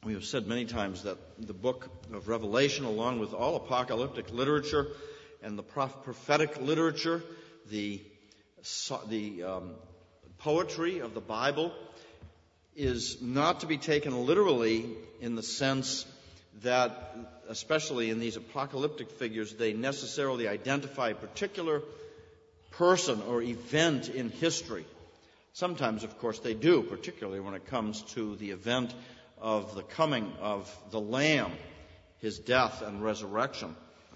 We have said many times that the book of Revelation, along with all apocalyptic literature and the prophetic literature, the poetry of the Bible, is not to be taken literally in the sense that, especially in these apocalyptic figures, they necessarily identify a particular person or event in history. Sometimes, of course, they do, particularly when it comes to the event of the coming of the Lamb, his death and resurrection.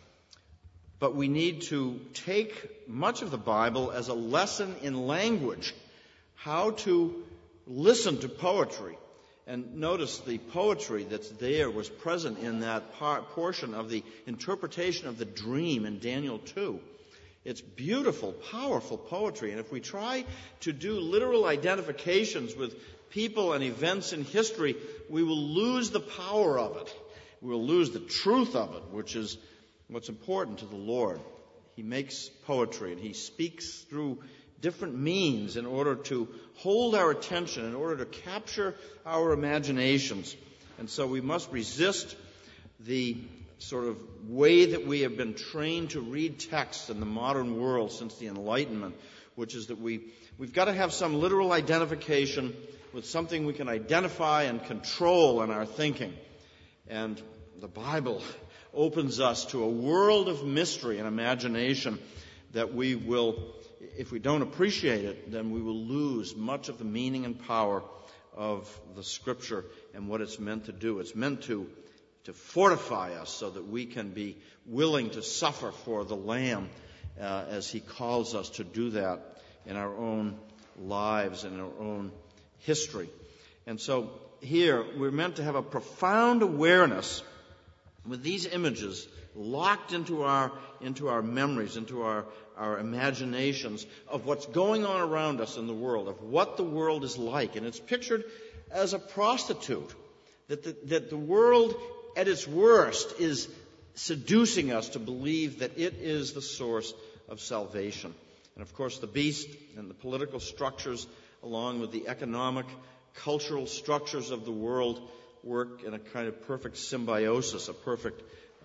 But we need to take much of the Bible as a lesson in language, how to listen to poetry. And notice the poetry that's there was present in that portion of the interpretation of the dream in Daniel 2. It's beautiful, powerful poetry. And if we try to do literal identifications with people and events in history, we will lose the power of it. We will lose the truth of it, which is what's important to the Lord. He makes poetry and he speaks through different means in order to hold our attention, in order to capture our imaginations. And so we must resist the sort of way that we have been trained to read texts in the modern world since the Enlightenment, which is that we've got to have some literal identification with something we can identify and control in our thinking. And the Bible opens us to a world of mystery and imagination that we will, if we don't appreciate it, then we will lose much of the meaning and power of the Scripture and what it's meant to do. It's meant to fortify us so that we can be willing to suffer for the Lamb as he calls us to do that in our own lives and our own history. And so here we're meant to have a profound awareness with these images locked into our memories, into our imaginations of what's going on around us in the world, of what the world is like. And it's pictured as a prostitute, that the world at its worst is seducing us to believe that it is the source of salvation. And of course the beast and the political structures, along with the economic, cultural structures of the world, work in a kind of perfect symbiosis, a perfect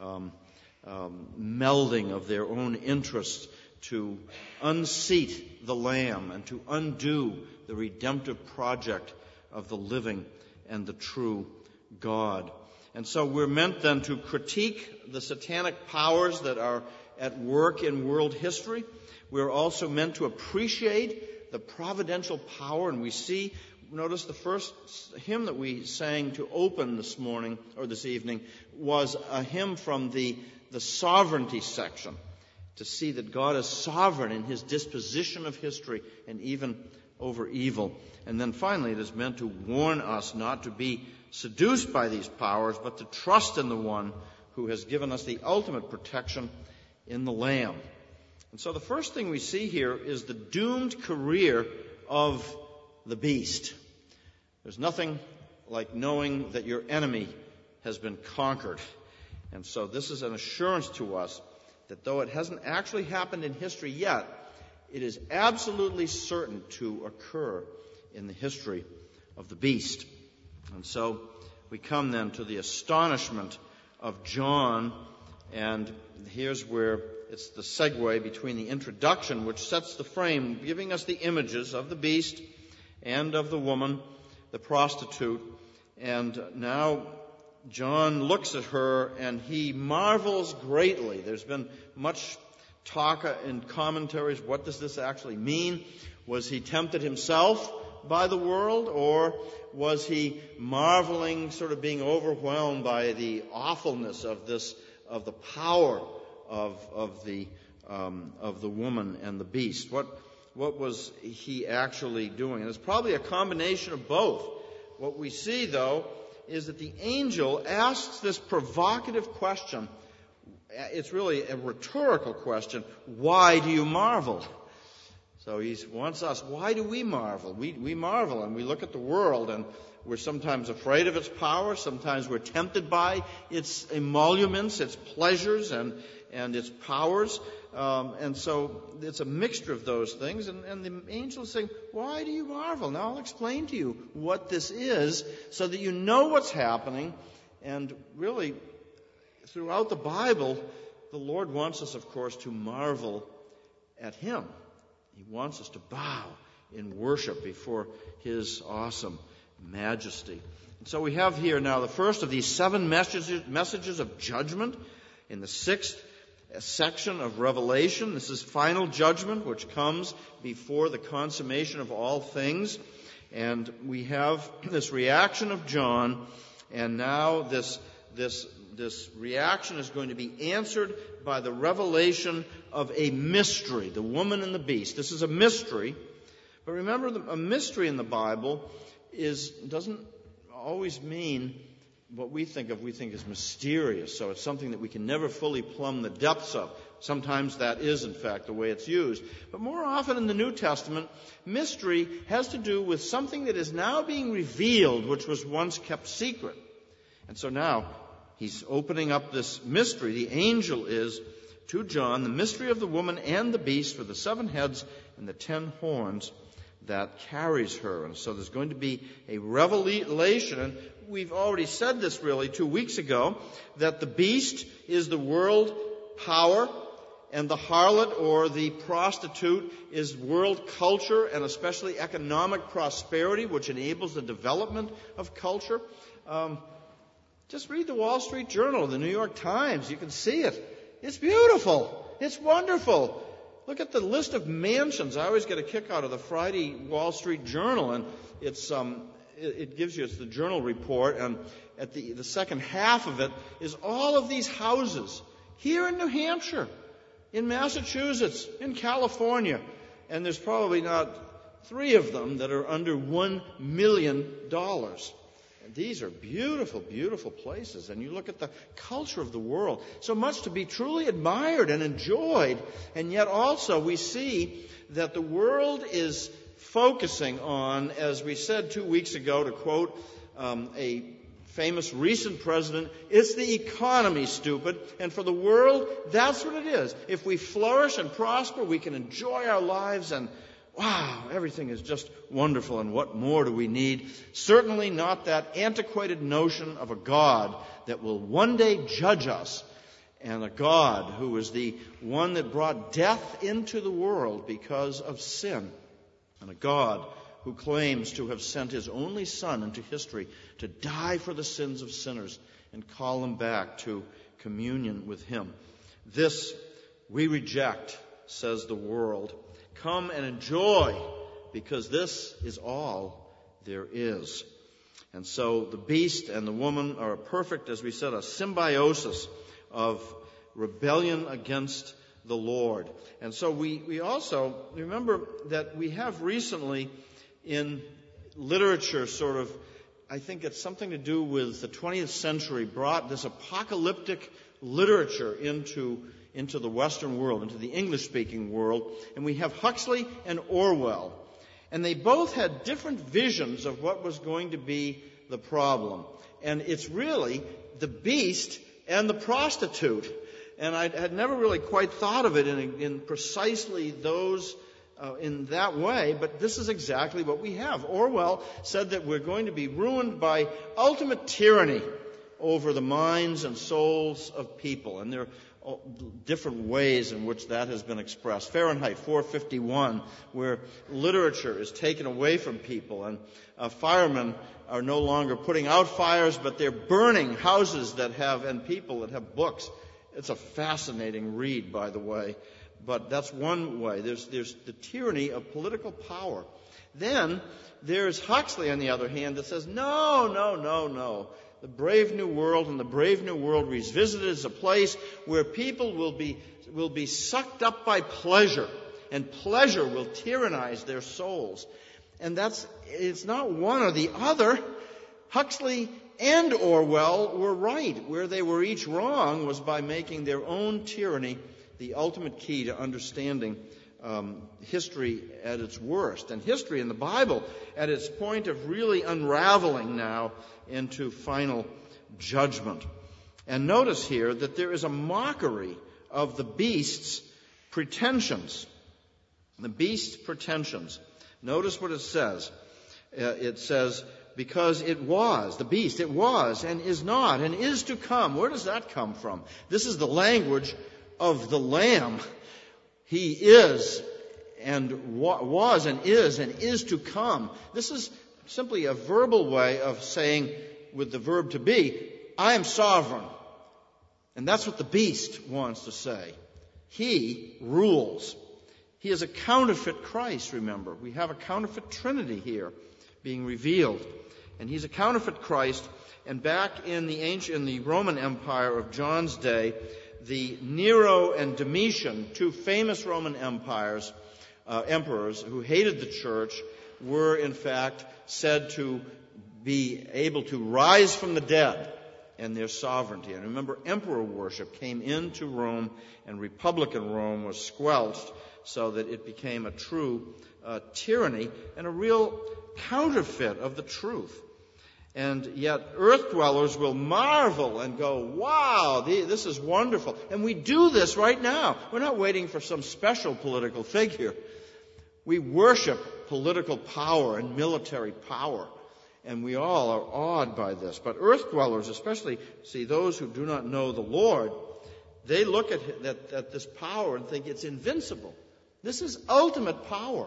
melding of their own interests to unseat the Lamb and to undo the redemptive project of the living and the true God. And so we're meant then to critique the satanic powers that are at work in world history. We're also meant to appreciate the providential power, and we see, notice the first hymn that we sang to open this morning or this evening was a hymn from the sovereignty section, to see that God is sovereign in his disposition of history and even over evil. And then finally it is meant to warn us not to be seduced by these powers, but to trust in the one who has given us the ultimate protection in the Lamb. And so the first thing we see here is the doomed career of the beast. There's nothing like knowing that your enemy has been conquered. And so this is an assurance to us that though it hasn't actually happened in history yet, it is absolutely certain to occur in the history of the beast. And so we come then to the astonishment of John, and here's where it's the segue between the introduction, which sets the frame, giving us the images of the beast and of the woman, the prostitute. And now John looks at her and he marvels greatly. There's been much talk in commentaries. What does this actually mean? Was he tempted himself by the world, or was he marveling, sort of being overwhelmed by the awfulness of this, of the power of the woman and the beast? What was he actually doing? And it's probably a combination of both. What we see, though, is that the angel asks this provocative question. It's really a rhetorical question. Why do you marvel? So he wants us, why do we marvel? We marvel and we look at the world and we're sometimes afraid of its power. Sometimes we're tempted by its emoluments, its pleasures and its powers. And so it's a mixture of those things. And the angel is saying, why do you marvel? Now I'll explain to you what this is so that you know what's happening. And really, throughout the Bible, the Lord wants us, of course, to marvel at Him. He wants us to bow in worship before His awesome majesty. And so we have here now the first of these 7 messages of judgment in the 6th section of Revelation. This is final judgment, which comes before the consummation of all things. And we have this reaction of John, and now this reaction is going to be answered by the revelation of a mystery, the woman and the beast. This is a mystery. But remember, a mystery in the Bible doesn't always mean what we think is mysterious. So it's something that we can never fully plumb the depths of. Sometimes that is, in fact, the way it's used. But more often in the New Testament, mystery has to do with something that is now being revealed, which was once kept secret. And so now he's opening up this mystery. The angel is, to John, the mystery of the woman and the beast with the 7 heads and the 10 horns that carries her. And so there's going to be a revelation. And we've already said this really 2 weeks ago, that the beast is the world power, and the harlot or the prostitute is world culture, and especially economic prosperity, which enables the development of culture. Just read the Wall Street Journal, the New York Times. You can see it. It's beautiful. It's wonderful. Look at the list of mansions. I always get a kick out of the Friday Wall Street Journal, and it gives you, it's the journal report, and at the second half of it is all of these houses here in New Hampshire, in Massachusetts, in California, and there's probably not 3 of them that are under $1 million. And these are beautiful, beautiful places. And you look at the culture of the world, so much to be truly admired and enjoyed, and yet also we see that the world is focusing on, as we said 2 weeks ago, to quote a famous recent president, it's the economy, stupid. And for the world, that's what it is. If we flourish and prosper, we can enjoy our lives, and wow, everything is just wonderful, and what more do we need? Certainly not that antiquated notion of a God that will one day judge us, and a God who is the one that brought death into the world because of sin, and a God who claims to have sent His only Son into history to die for the sins of sinners and call them back to communion with Him. This we reject, says the world. Come and enjoy, because this is all there is. And so the beast and the woman are a perfect, as we said, a symbiosis of rebellion against the Lord. And so we also remember that we have recently in literature sort of, I think it's something to do with the 20th century, brought this apocalyptic literature into the Western world, into the English-speaking world. And we have Huxley and Orwell. And they both had different visions of what was going to be the problem. And it's really the beast and the prostitute. And I had never really quite thought of it in precisely those in that way, but this is exactly what we have. Orwell said that we're going to be ruined by ultimate tyranny over the minds and souls of people. And there are different ways in which that has been expressed. Fahrenheit 451, where literature is taken away from people, and firemen are no longer putting out fires, but they're burning houses and people that have books. It's a fascinating read, by the way. But that's one way. There's the tyranny of political power. Then there's Huxley, on the other hand, that says, no. The Brave New World and the Brave New World Revisited is a place where people will be sucked up by pleasure, and pleasure will tyrannize their souls. And it's not one or the other. Huxley and Orwell were right. Where they were each wrong was by making their own tyranny the ultimate key to understanding history at its worst. And history in the Bible at its point of really unraveling now into final judgment. And notice here that there is a mockery of the beast's Pretensions. The beast's pretensions. Notice what it says. It says, because it was, the beast, it was and is not and is to come. Where does that come from? This is the language of the Lamb. He is and was and is to come. This is simply a verbal way of saying, with the verb to be, I am sovereign. And that's what the beast wants to say. He rules. He is a counterfeit Christ, remember. We have a counterfeit Trinity here being revealed. And he's a counterfeit Christ. And back in the Roman Empire of John's day, the Nero and Domitian, two famous Roman emperors who hated the church, were in fact said to be able to rise from the dead in their sovereignty. And remember, emperor worship came into Rome, and Republican Rome was squelched so that it became a true tyranny and a real counterfeit of the truth. And yet earth dwellers will marvel and go, wow, this is wonderful. And we do this right now. We're not waiting for some special political figure. We worship political power and military power. And we all are awed by this. But earth dwellers, especially, see, those who do not know the Lord, they look at this power and think it's invincible. This is ultimate power.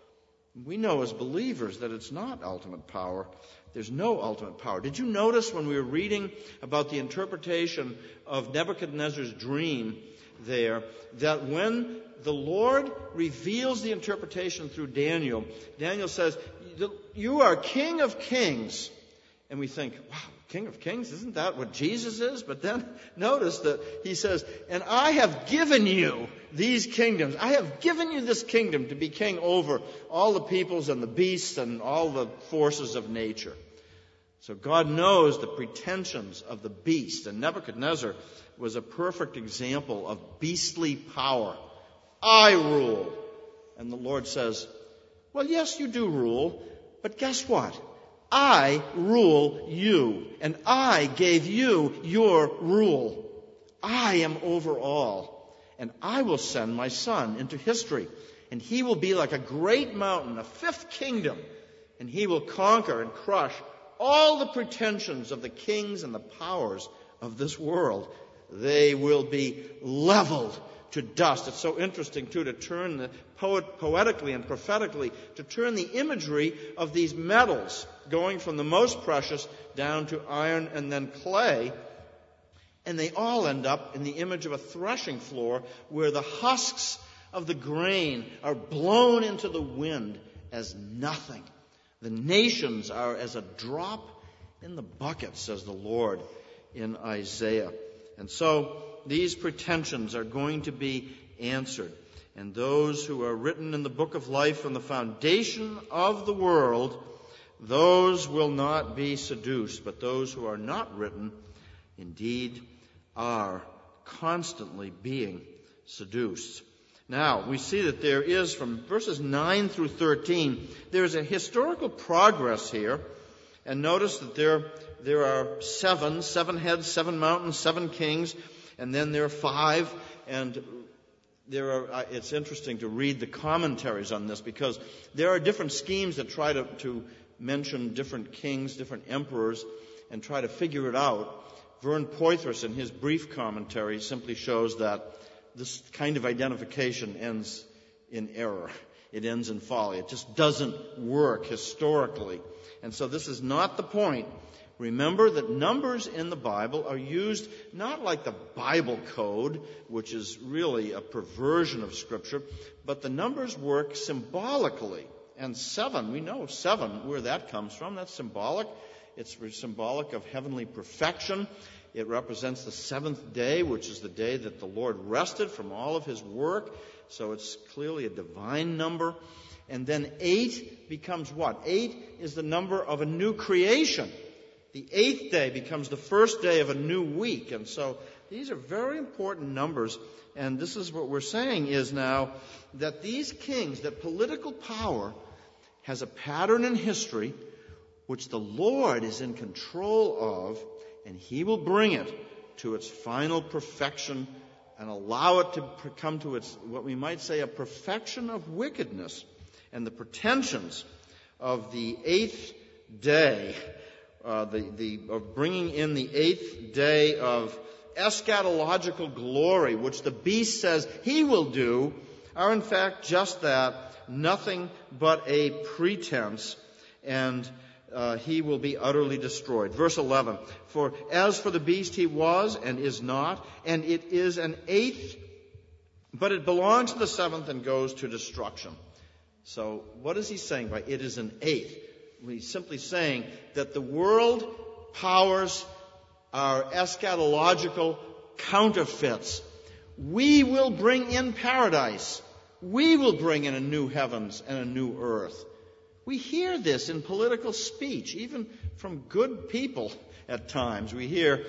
We know as believers that it's not ultimate power. There's no ultimate power. Did you notice when we were reading about the interpretation of Nebuchadnezzar's dream there, that when the Lord reveals the interpretation through Daniel, Daniel says, you are King of Kings. And we think, wow, King of Kings? Isn't that what Jesus is? But then notice that he says, and I have given you these kingdoms. I have given you this kingdom to be king over all the peoples and the beasts and all the forces of nature. So God knows the pretensions of the beast. And Nebuchadnezzar was a perfect example of beastly power. I rule. And the Lord says, well, yes, you do rule, but guess what? I rule you, and I gave you your rule. I am over all, and I will send my son into history, and he will be like a great mountain, a fifth kingdom, and he will conquer and crush all the pretensions of the kings and the powers of this world. They will be leveled to dust. It's so interesting, too, to turn poetically and prophetically, to turn the imagery of these metals, going from the most precious down to iron and then clay, and they all end up in the image of a threshing floor where the husks of the grain are blown into the wind as nothing. The nations are as a drop in the bucket, says the Lord in Isaiah. And so these pretensions are going to be answered. And those who are written in the book of life from the foundation of the world, those will not be seduced. But those who are not written, indeed, are constantly being seduced. Now, we see that there is, from verses 9 through 13, there is a historical progress here. And notice that there are seven heads, 7 mountains, 7 kings, and then there are 5. And it's interesting to read the commentaries on this, because there are different schemes that try to mention different kings, different emperors, and try to figure it out. Vern Poythress, in his brief commentary, simply shows that this kind of identification ends in error. It ends in folly. It just doesn't work historically. And so this is not the point. Remember that numbers in the Bible are used not like the Bible code, which is really a perversion of Scripture, but the numbers work symbolically. And 7, we know 7, where that comes from. That's symbolic. It's symbolic of heavenly perfection. It represents the 7th day, which is the day that the Lord rested from all of his work. So it's clearly a divine number. And then 8 becomes what? 8 is the number of a new creation. The 8th day becomes the first day of a new week. And so these are very important numbers. And this is what we're saying is now that these kings, that political power has a pattern in history which the Lord is in control of, and he will bring it to its final perfection and allow it to come to its, what we might say, a perfection of wickedness, and the pretensions of the eighth day, of bringing in the eighth day of eschatological glory, which the beast says he will do, are in fact just that, nothing but a pretense, and he will be utterly destroyed. Verse 11, for as for the beast he was and is not, and it is an eighth, but it belongs to the seventh and goes to destruction. So what is he saying by it is an eighth? He's simply saying that the world powers are eschatological counterfeits. We will bring in paradise. We will bring in a new heavens and a new earth. We hear this in political speech, even from good people at times. We hear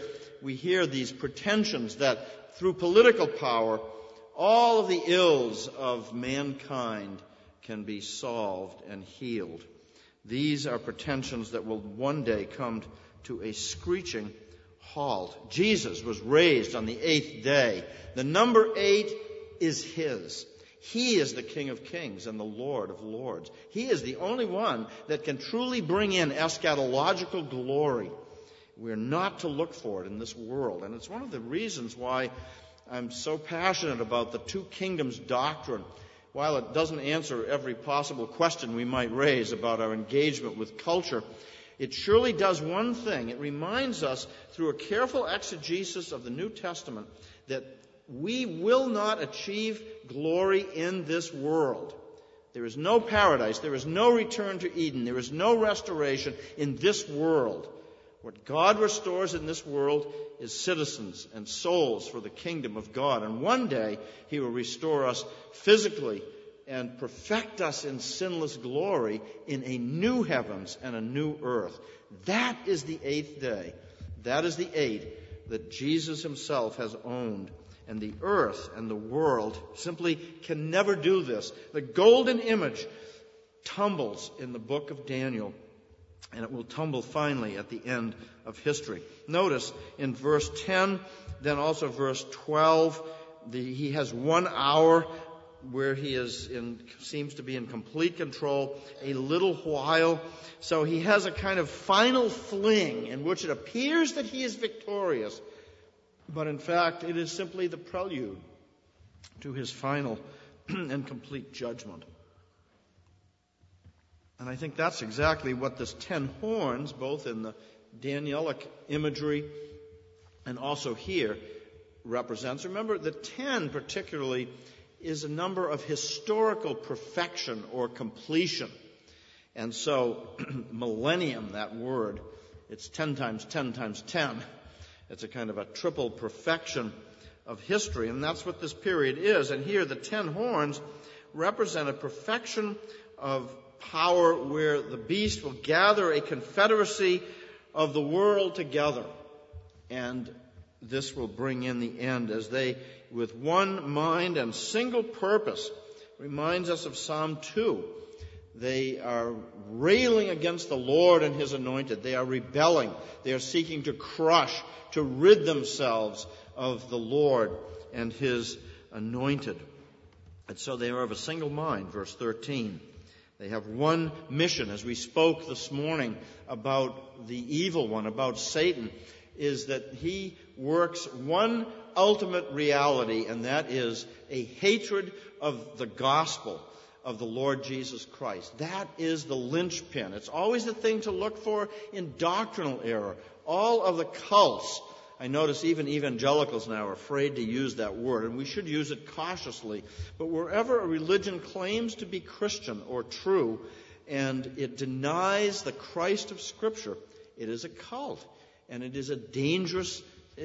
these pretensions that through political power, all of the ills of mankind can be solved and healed. These are pretensions that will one day come to a screeching halt. Jesus was raised on the eighth day. The number 8 is his. He is the King of Kings and the Lord of Lords. He is the only one that can truly bring in eschatological glory. We're not to look for it in this world. And it's one of the reasons why I'm so passionate about the two kingdoms doctrine. While it doesn't answer every possible question we might raise about our engagement with culture, it surely does one thing. It reminds us through a careful exegesis of the New Testament that we will not achieve glory in this world. There is no paradise. There is no return to Eden. There is no restoration in this world. What God restores in this world is citizens and souls for the kingdom of God. And one day he will restore us physically and perfect us in sinless glory in a new heavens and a new earth. That is the eighth day. That is the 8 that Jesus himself has owned. And the earth and the world simply can never do this. The golden image tumbles in the book of Daniel, and it will tumble finally at the end of history. Notice in verse 10, then also verse 12, he has 1 hour where he seems to be in complete control, a little while. So he has a kind of final fling in which it appears that he is victorious. But in fact, it is simply the prelude to his final and complete judgment. And I think that's exactly what this 10 horns, both in the Danielic imagery and also here, represents. Remember, the 10 particularly is a number of historical perfection or completion. And so, millennium, that word, it's 10 times 10 times 10. It's a kind of a triple perfection of history, and that's what this period is. And here the 10 horns represent a perfection of power where the beast will gather a confederacy of the world together. And this will bring in the end as they, with one mind and single purpose, reminds us of Psalm 2. They are railing against the Lord and his anointed. They are rebelling. They are seeking to crush, to rid themselves of the Lord and his anointed. And so they are of a single mind, verse 13. They have one mission, as we spoke this morning about the evil one, about Satan, is that he works one ultimate reality, and that is a hatred of the gospel of the Lord Jesus Christ. That is the linchpin. It's always the thing to look for in doctrinal error. All of the cults, I notice even evangelicals now are afraid to use that word, and we should use it cautiously. But wherever a religion claims to be Christian or true, and it denies the Christ of Scripture, it is a cult, and it is a dangerous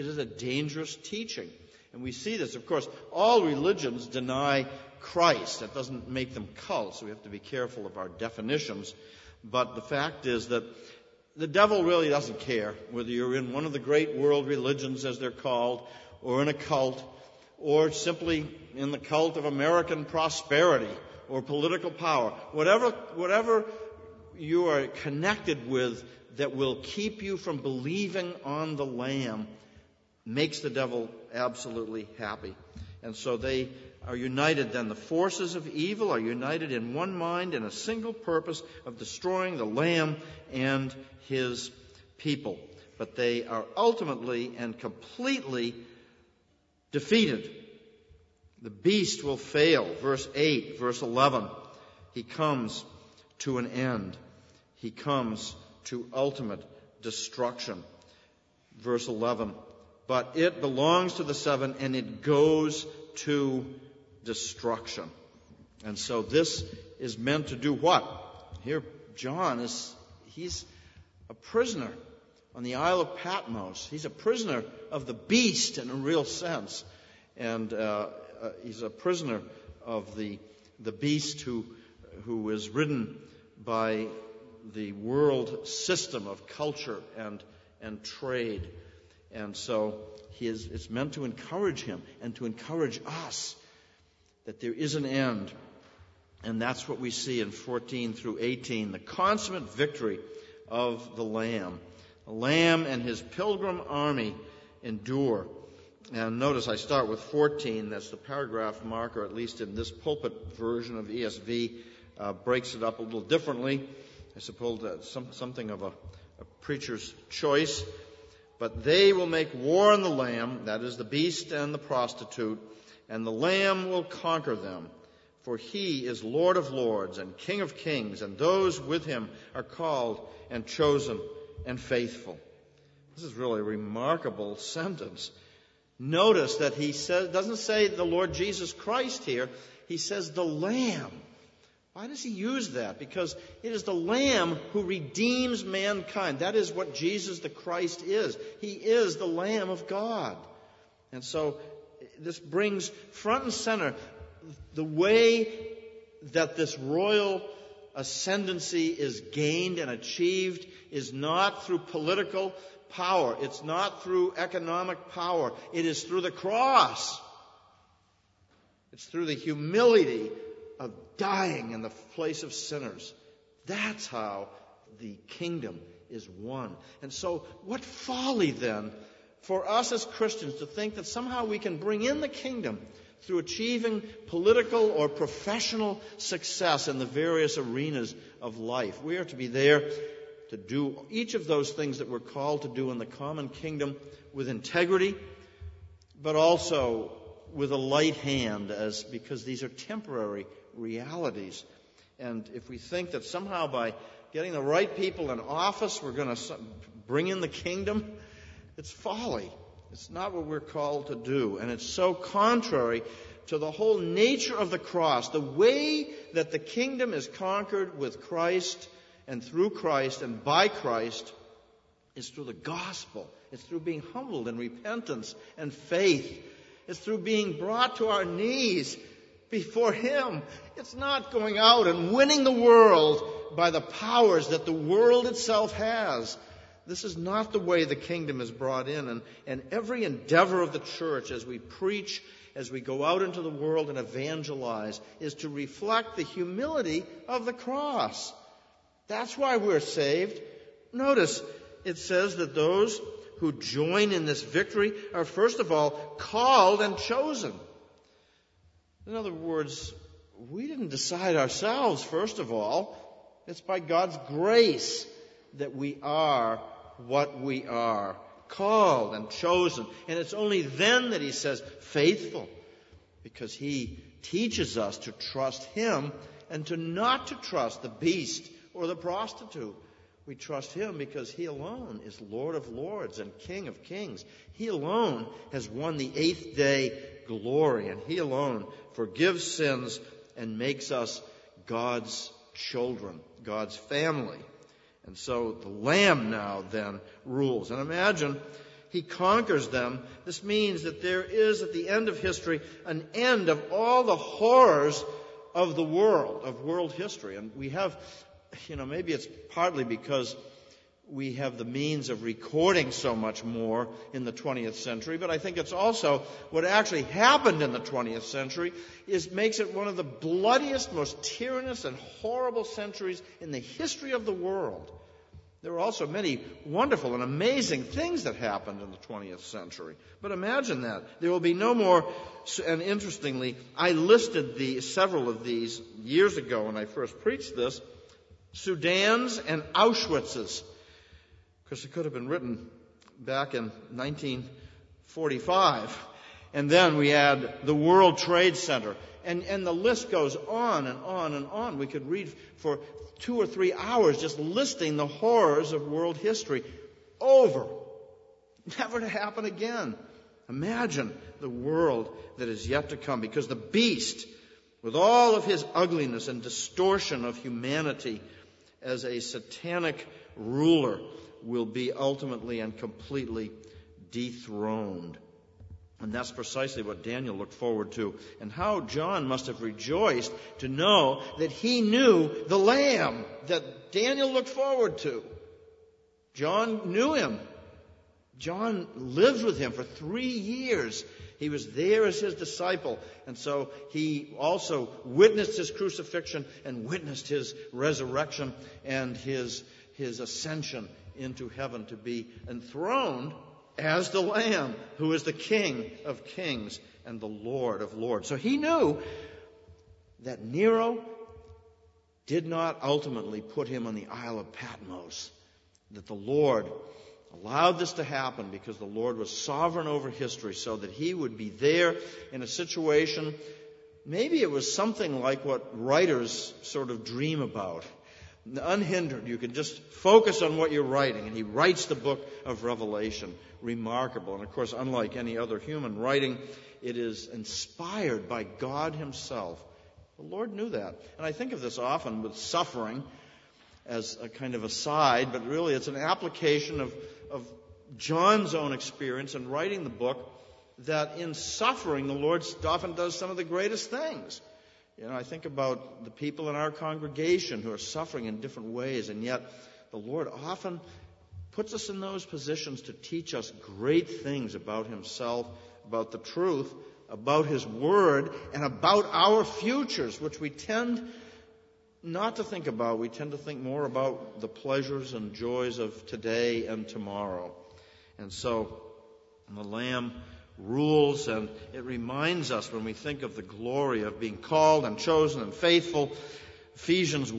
teaching. And we see this, of course, all religions deny Christ. That doesn't make them cults, so we have to be careful of our definitions. But the fact is that the devil really doesn't care whether you're in one of the great world religions, as they're called, or in a cult, or simply in the cult of American prosperity or political power. Whatever you are connected with that will keep you from believing on the Lamb, makes the devil absolutely happy. And so they are united then. The forces of evil are united in one mind in a single purpose of destroying the Lamb and his people. But they are ultimately and completely defeated. The beast will fail. Verse 8, verse 11. He comes to an end. He comes to ultimate destruction. Verse 11. But it belongs to the seven, and it goes to destruction. And so this is meant to do what? Here John he's a prisoner on the Isle of Patmos. He's a prisoner of the beast in a real sense. And he's a prisoner of the beast who is ridden by the world system of culture and trade. And so it's meant to encourage him and to encourage us that there is an end. And that's what we see in 14 through 18, the consummate victory of the Lamb. The Lamb and his pilgrim army endure. And notice I start with 14. That's the paragraph marker, at least in this pulpit version of ESV. Breaks it up a little differently. I suppose that's something of a preacher's choice. But they will make war on the Lamb, that is the beast and the prostitute, and the Lamb will conquer them. For he is Lord of lords and King of kings, and those with him are called and chosen and faithful. This is really a remarkable sentence. Notice that he doesn't say the Lord Jesus Christ here. He says the Lamb. Why does he use that? Because it is the Lamb who redeems mankind. That is what Jesus the Christ is. He is the Lamb of God. And so this brings front and center the way that this royal ascendancy is gained and achieved is not through political power. It's not through economic power. It is through the cross. It's through the humility of dying in the place of sinners. That's how the kingdom is won. And so what folly then for us as Christians to think that somehow we can bring in the kingdom through achieving political or professional success in the various arenas of life. We are to be there to do each of those things that we're called to do in the common kingdom with integrity, but also with a light hand, because these are temporary realities. And if we think that somehow by getting the right people in office we're going to bring in the kingdom, it's folly. It's not what we're called to do. And it's so contrary to the whole nature of the cross. The way that the kingdom is conquered with Christ and through Christ and by Christ is through the gospel. It's through being humbled in repentance and faith. It's through being brought to our knees before Him. It's not going out and winning the world by the powers that the world itself has. This is not the way the kingdom is brought in. And every endeavor of the church as we preach, as we go out into the world and evangelize, is to reflect the humility of the cross. That's why we're saved. Notice, it says that those who join in this victory are first of all called and chosen. In other words, we didn't decide ourselves, first of all. It's by God's grace that we are what we are, called and chosen. And it's only then that He says faithful, because He teaches us to trust Him and to not to trust the beast or the prostitute. We trust Him because He alone is Lord of lords and King of kings. He alone has won the eighth day glory, and He alone forgives sins and makes us God's children, God's family. And so the Lamb now then rules. And imagine He conquers them. This means that there is at the end of history an end of all the horrors of the world, of world history. And we have, maybe it's partly because we have the means of recording so much more in the 20th century, but I think it's also what actually happened in the 20th century makes it one of the bloodiest, most tyrannous and horrible centuries in the history of the world. There were also many wonderful and amazing things that happened in the 20th century. But imagine that. There will be no more, and interestingly, I listed several of these years ago when I first preached this, Sudans and Auschwitzes, because it could have been written back in 1945. And then we add the World Trade Center. And the list goes on and on and on. We could read for 2 or 3 hours just listing the horrors of world history over, never to happen again. Imagine the world that is yet to come, because the beast, with all of his ugliness and distortion of humanity as a satanic ruler, will be ultimately and completely dethroned. And that's precisely what Daniel looked forward to, and how John must have rejoiced to know that he knew the Lamb that Daniel looked forward to. John knew him. John lived with him for 3 years. He was there as his disciple, and so he also witnessed his crucifixion and witnessed his resurrection and his ascension into heaven to be enthroned as the Lamb, who is the King of kings and the Lord of lords. So he knew that Nero did not ultimately put him on the Isle of Patmos, that the Lord allowed this to happen because the Lord was sovereign over history, so that he would be there in a situation, maybe it was something like what writers sort of dream about. Unhindered, you can just focus on what you're writing. And he writes the book of Revelation. Remarkable. And of course, unlike any other human writing, it is inspired by God himself. The Lord knew that. And I think of this often with suffering as a kind of aside, but really it's an application of John's own experience in writing the book, that in suffering the Lord often does some of the greatest things. You know, I think about the people in our congregation who are suffering in different ways, and yet the Lord often puts us in those positions to teach us great things about himself, about the truth, about his word, and about our futures, which we tend not to think about. We tend to think more about the pleasures and joys of today and tomorrow. And so the Lamb rules, and it reminds us when we think of the glory of being called and chosen and faithful. Ephesians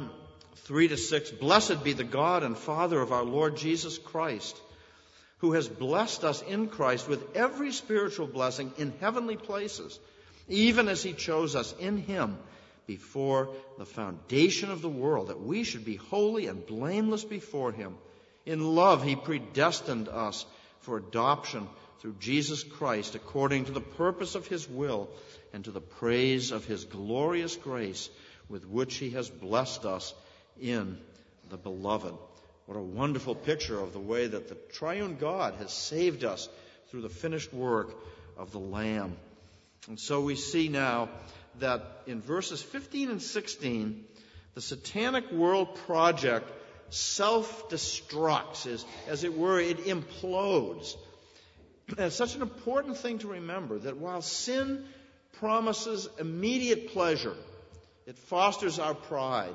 1:3-6, Blessed be the God and Father of our Lord Jesus Christ, who has blessed us in Christ with every spiritual blessing in heavenly places, even as he chose us in him before the foundation of the world, that we should be holy and blameless before him. In love he predestined us for adoption through Jesus Christ, according to the purpose of his will and to the praise of his glorious grace, with which he has blessed us in the Beloved. What a wonderful picture of the way that the triune God has saved us through the finished work of the Lamb. And so we see now that in verses 15 and 16, the satanic world project self-destructs, as it were, it implodes. And it's such an important thing to remember, that while sin promises immediate pleasure, it fosters our pride,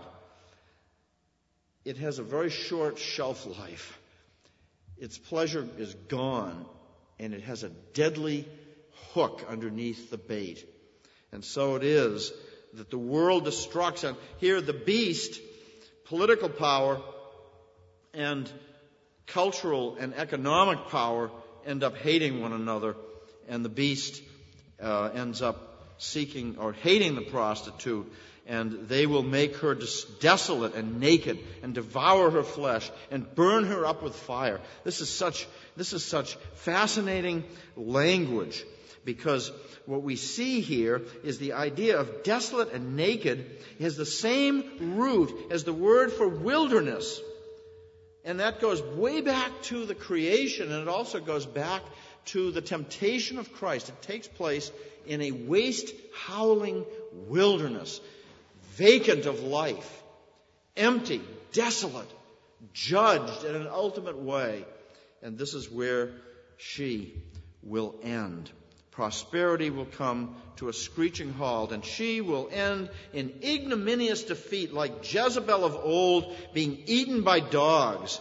it has a very short shelf life. Its pleasure is gone, and it has a deadly hook underneath the bait. And so it is that the world destructs. And here the beast, political power and cultural and economic power end up hating one another, and the beast ends up seeking or hating the prostitute, and they will make her desolate and naked and devour her flesh and burn her up with fire. This is such fascinating language, because what we see here is the idea of desolate and naked has the same root as the word for wilderness. And that goes way back to the creation, and it also goes back to the temptation of Christ. It takes place in a waste, howling wilderness, vacant of life, empty, desolate, judged in an ultimate way. And this is where she will end. prosperity will come to a screeching halt, and she will end in ignominious defeat like Jezebel of old, being eaten by dogs.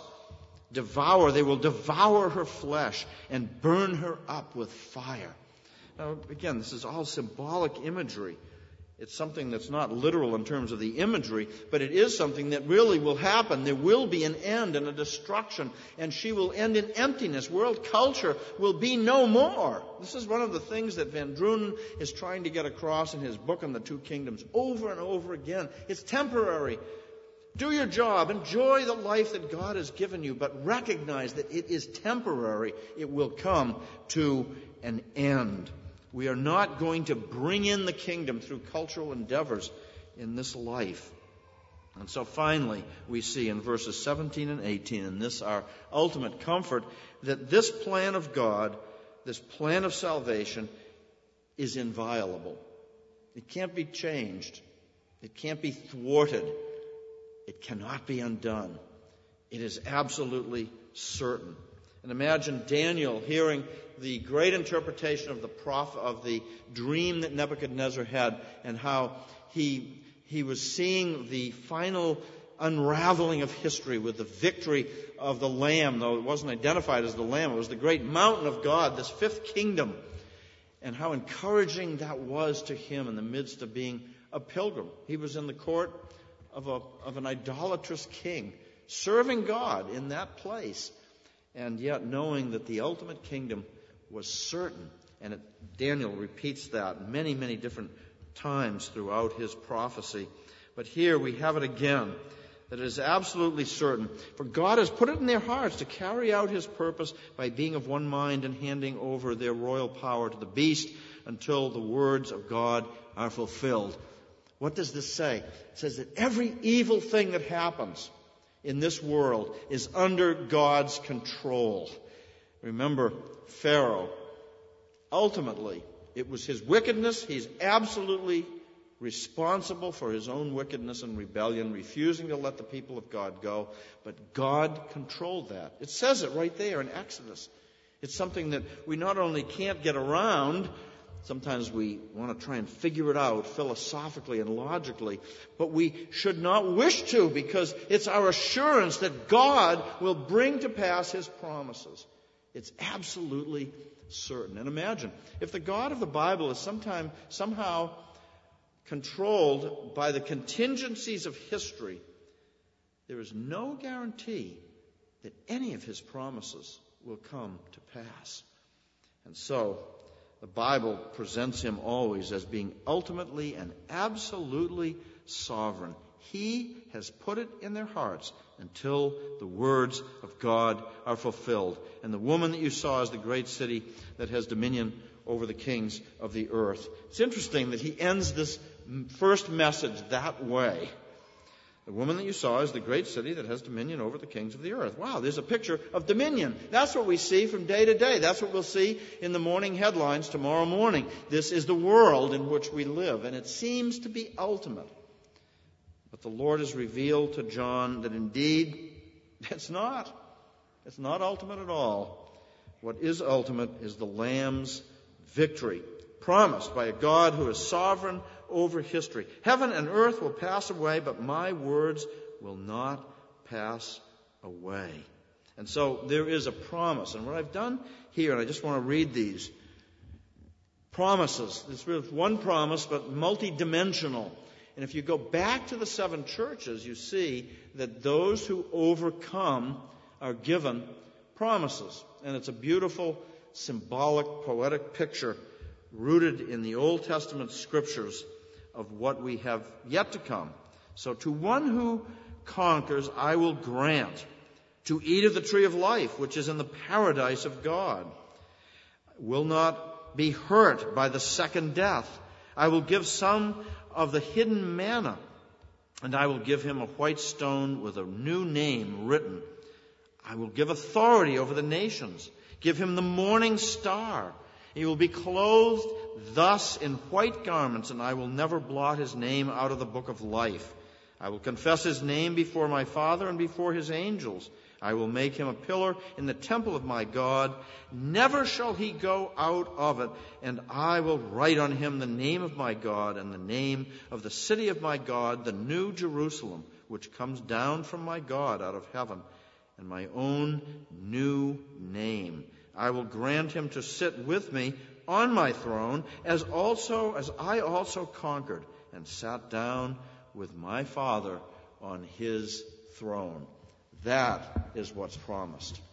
They will devour her flesh and burn her up with fire. Now, again, this is all symbolic imagery. It's something that's not literal in terms of the imagery, but it is something that really will happen. There will be an end and a destruction, and she will end in emptiness. World culture will be no more. This is one of the things that Van Drunen is trying to get across in his book on the two kingdoms over and over again. It's temporary. Do your job. Enjoy the life that God has given you, but recognize that it is temporary. It will come to an end. We are not going to bring in the kingdom through cultural endeavors in this life. And so finally, we see in verses 17 and 18, in this our ultimate comfort, that this plan of God, this plan of salvation, is inviolable. It can't be changed. It can't be thwarted. It cannot be undone. It is absolutely certain. And imagine Daniel hearing the great interpretation of the dream that Nebuchadnezzar had, and how he was seeing the final unraveling of history with the victory of the Lamb, though it wasn't identified as the Lamb. It was the great mountain of God, this fifth kingdom, and how encouraging that was to him in the midst of being a pilgrim. He was in the court of an idolatrous king, serving God in that place, and yet knowing that the ultimate kingdom was certain. And Daniel repeats that many, many different times throughout his prophecy. But here we have it again, that it is absolutely certain. For God has put it in their hearts to carry out his purpose by being of one mind and handing over their royal power to the beast until the words of God are fulfilled. What does this say? It says that every evil thing that happens in this world is under God's control. Remember Pharaoh. Ultimately, it was his wickedness. He's absolutely responsible for his own wickedness and rebellion, refusing to let the people of God go. But God controlled that. It says it right there in Exodus. It's something that we not only can't get around, sometimes we want to try and figure it out philosophically and logically, but we should not wish to, because it's our assurance that God will bring to pass his promises. It's absolutely certain. And imagine, if the God of the Bible is somehow controlled by the contingencies of history, there is no guarantee that any of his promises will come to pass. And so, the Bible presents him always as being ultimately and absolutely sovereign. He has put it in their hearts until the words of God are fulfilled. And the woman that you saw is the great city that has dominion over the kings of the earth. It's interesting that he ends this first message that way. The woman that you saw is the great city that has dominion over the kings of the earth. Wow, there's a picture of dominion. That's what we see from day to day. That's what we'll see in the morning headlines tomorrow morning. This is the world in which we live, and it seems to be ultimate. But the Lord has revealed to John that indeed it's not. It's not ultimate at all. What is ultimate is the Lamb's victory, promised by a God who is sovereign over history. Heaven and earth will pass away, but my words will not pass away. And so there is a promise. And what I've done here, and I just want to read these promises. It's one promise, but multidimensional. And if you go back to the seven churches, you see that those who overcome are given promises. And it's a beautiful, symbolic, poetic picture rooted in the Old Testament scriptures of what we have yet to come. So to one who conquers, I will grant to eat of the tree of life, which is in the paradise of God. Will not be hurt by the second death. I will give some of the hidden manna, and I will give him a white stone with a new name written. I will give authority over the nations. Give him the morning star. He will be clothed thus in white garments, and I will never blot his name out of the book of life. I will confess his name before my Father and before his angels. I will make him a pillar in the temple of my God. Never shall he go out of it. And I will write on him the name of my God and the name of the city of my God, the new Jerusalem, which comes down from my God out of heaven, and my own new name. I will grant him to sit with me on my throne, as I also conquered and sat down with my Father on his throne. That is what's promised.